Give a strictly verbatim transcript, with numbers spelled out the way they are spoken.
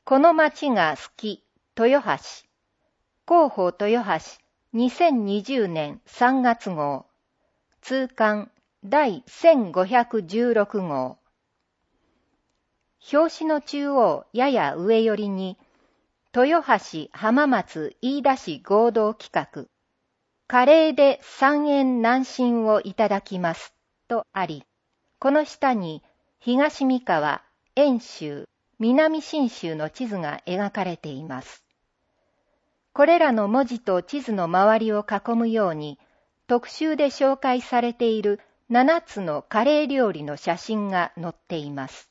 この街が好き、豊橋。広報豊橋、にせんにじゅうねんさんがつ号。通刊第せんごひゃくじゅうろく号。表紙の中央やや上寄りに、豊橋浜松飯田市合同企画、カレーでさんえん南進をいただきますとあり、この下に東三河、遠州、南信州の地図が描かれています。これらの文字と地図の周りを囲むように、特集で紹介されているななつのカレー料理の写真が載っています。